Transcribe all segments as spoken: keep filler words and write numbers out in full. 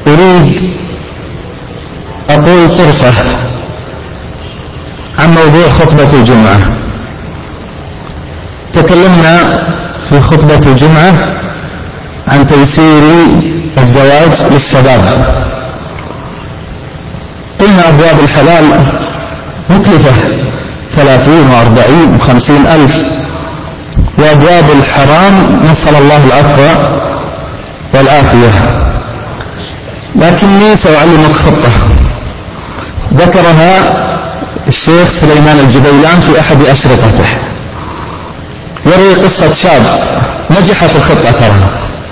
أريد أقول طرفة عن موضوع خطبة الجمعة. تكلمنا في خطبة الجمعة عن تيسير الزواج للشباب. قلنا أبواب الحلال مكلفة ثلاثين وأربعين وخمسين ألف، وأبواب الحرام نسأل الله العفو والعافية. لكني سأعلمك خطة ذكرها الشيخ سليمان الجبيلان في أحد أشرطته، يروي قصة شاب نجحت الخطة ترى.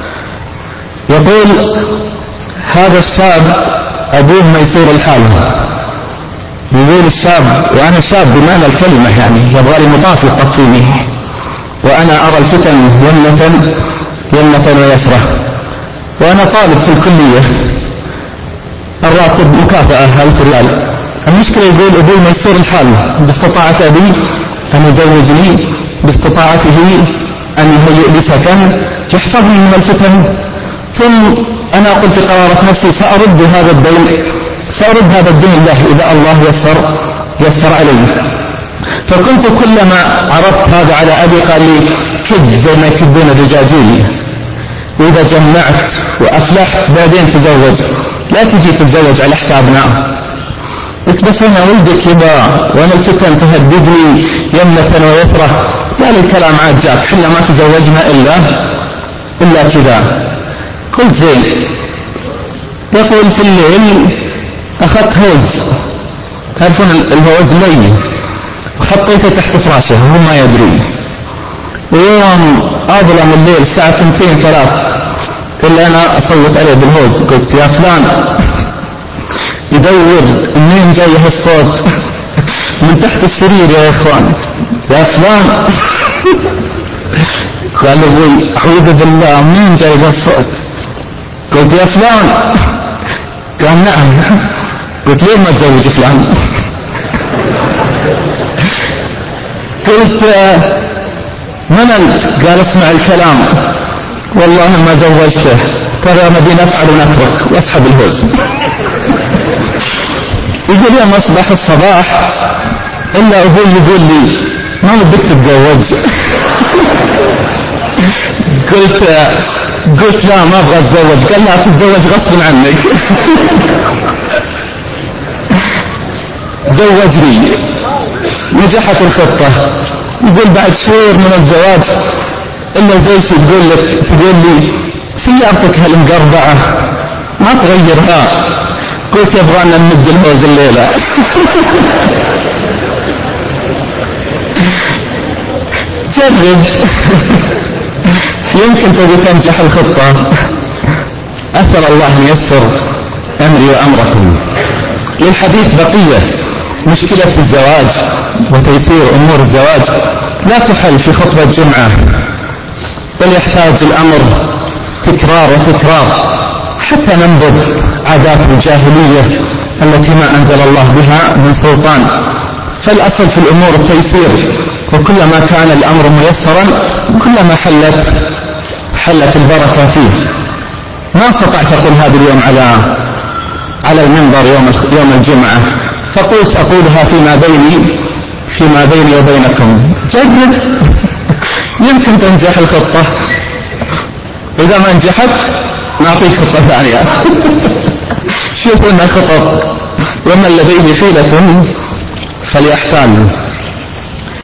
يقول هذا الشاب أبوه ميسور الحال. يقول الشاب، وأنا شاب بمعنى الكلمة، يعني يبغى لي مطاف يطفيني، وأنا أرى الفتن يمنة يمنة ويسرة، وأنا طالب في الكلية، الراتب مكافأة ألف ريال. المشكلة يقول أبوي ميسور الحال، باستطاعة أبي أن يزوجني، باستطاعته أن يهيئ لي سكن يحفظني من الفتن، ثم أنا أقول في قرارة نفسي سأرد هذا الدين سأرد هذا الدين له إذا الله يسر يسر علي. فكنت كلما عرضت هذا على أبي قال لي كد زي ما يكدون الرجاجيل، وإذا جمعت وأفلحت بعدين تزوج، لا تجي تتزوج على حسابنا. قلت بس أنا ولدك يبا، وأنا الفتن تهددني يمنة ويسرة. قال الكلام عاد جاك، حنا ما تزوجنا إلا إلا كذا. قلت زين. يقول في الليل أخذت هوز، تعرفون الهوز مي، وحطيته تحت فراشه وهو ما يدري. ويوم أظلم الليل الساعة ثنتين ثلاث إلا أنا أصوت عليه بالهوز، قلت يا فلان، يدور منين جاي هالصوت من تحت السرير يا إخوان، يا فلان. قال أبوي أعوذ بالله منين جاي هالصوت؟ قلت يا فلان. قال نعم. قلت ليه ما تزوج فلان؟ قلت من أنت؟ قال اسمع الكلام، والله ما زوجته، ترى نبي نفعل ونترك، واسحب الهوز. يقول يوم أصبح الصباح إلا أبوي يقول لي ما ودك تتزوج؟ قلت قلت لا ما أبغى أتزوج. قال لا تتزوج غصب عنك. زوجني. نجحت الخطة. يقول بعد شهور من الزواج إلا زوجتي تقول لك تقول لي سيارتك هالمقربعة ما تغيرها. قلت يبغانا نمد الهوز الليلة. جرب يمكن تبي تنجح الخطة. أسأل الله أن ييسر أمري وأمركم. للحديث بقية. مشكلة الزواج وتيسير أمور الزواج لا تحل في خطبة الجمعة، بل يحتاج الأمر تكرار وتكرار حتى ننبذ عادات الجاهلية التي ما أنزل الله بها من سلطان. فالأصل في الأمور التيسير، وكلما كان الأمر ميسرا كلما حلت حلت البركة فيه. ما استطعت أقول هذا اليوم على على المنبر يوم يوم الجمعة، فقلت أقولها فيما بيني فيما بيني وبينكم. جرب يمكن تنجح الخطة. إذا ما نجحت نعطيك خطة ثانية. شوفوا لنا خطط، ومن لديه حيلة فليحتال.